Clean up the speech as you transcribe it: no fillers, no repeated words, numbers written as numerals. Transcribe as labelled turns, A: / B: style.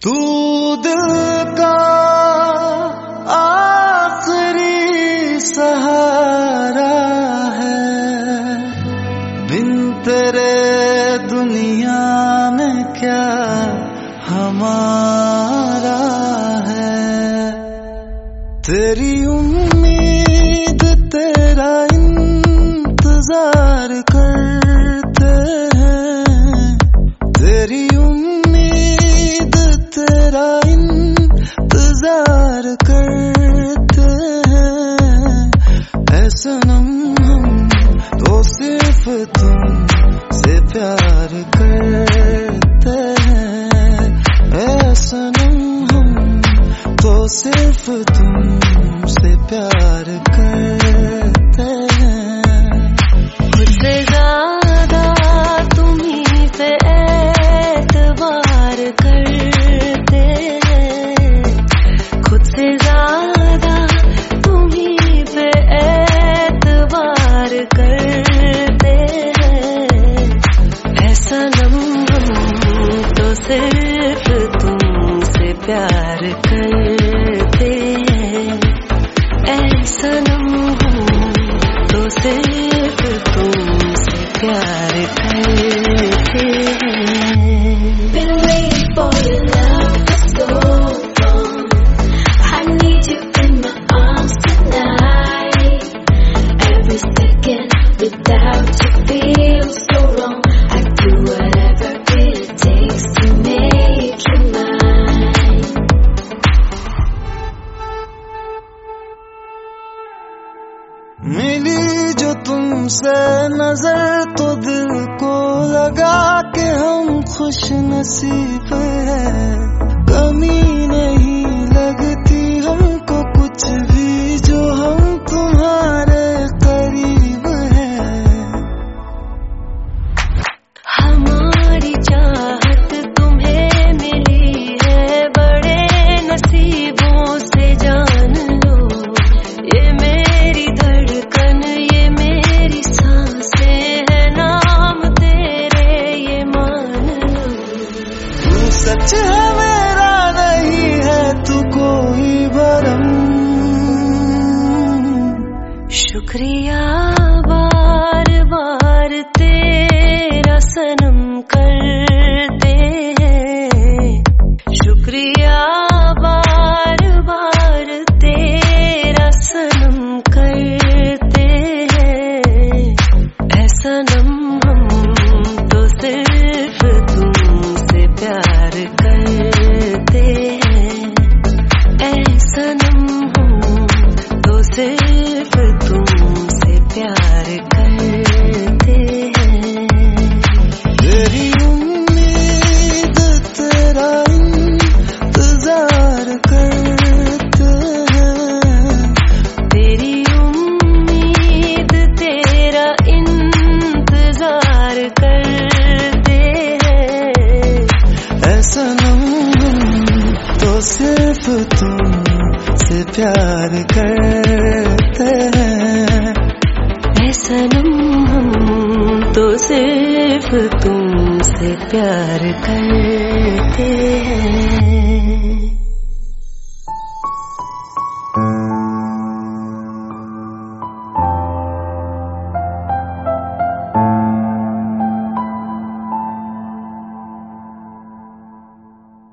A: तू दिल का आखिरी सहारा है, बिन तेरे दुनिया में क्या हमारा है। तेरी उम्मीद तेरा इंतजार करते हैं, तेरी उम्मीद तेरा इंतजार करते हैं। ऐ सनम हम तो सिर्फ तुमसे प्यार करते हैं, ऐ सनम हम तो सिर्फ तुमसे प्यार करते हैं।
B: मुझसे ज्यादा तुम्हीं पे एतबार करते हैं, खुद से ज्यादा तुम्हीं पे एतबार करते हैं। ऐसा नम हम तो सिर्फ तुमसे प्यार करते हैं, ऐसा नम हम तो सिर्फ तुमसे प्यार करते हैं। Been waiting for your love for so long, I need you in my arms tonight. Every second without you feels so wrong. I'd do whatever it takes to make you mine.
A: मिली जो तुमसे नजर तो दिल को लगा के हम खुश नसीब है। कमी नहीं लगती हमको कुछ भी जो हम तुम्हारे करीब हैं।
B: हमारी चाहत तुम्हें मिली है बड़े नसीबों से, जान लो ये मेरी धड़कन ये मेरी सांसें है नाम तेरे ये मान लो।
A: तू सच है मेरा नहीं है तू कोई भरम,
B: शुक्रिया बार बार तेरा सनम करते हैं, शुक्रिया बार बार तेरा सनम करते हैं। ऐसा नम हम तो सिर्फ तुमसे प्यार करते हैं, ऐसा नम हम तो सिर्फ तुमसे प्यार करते हैं।
A: तेरी उम्मीद तेरा इंतजार करते हैं,
B: तेरी उम्मीद तेरा इंतजार करते हैं।
A: ऐसा नम तो सिर्फ तुमसे प्यार करते हैं,
B: ऐसा नम हम तो सिर्फ तुमसे प्यार करते हैं।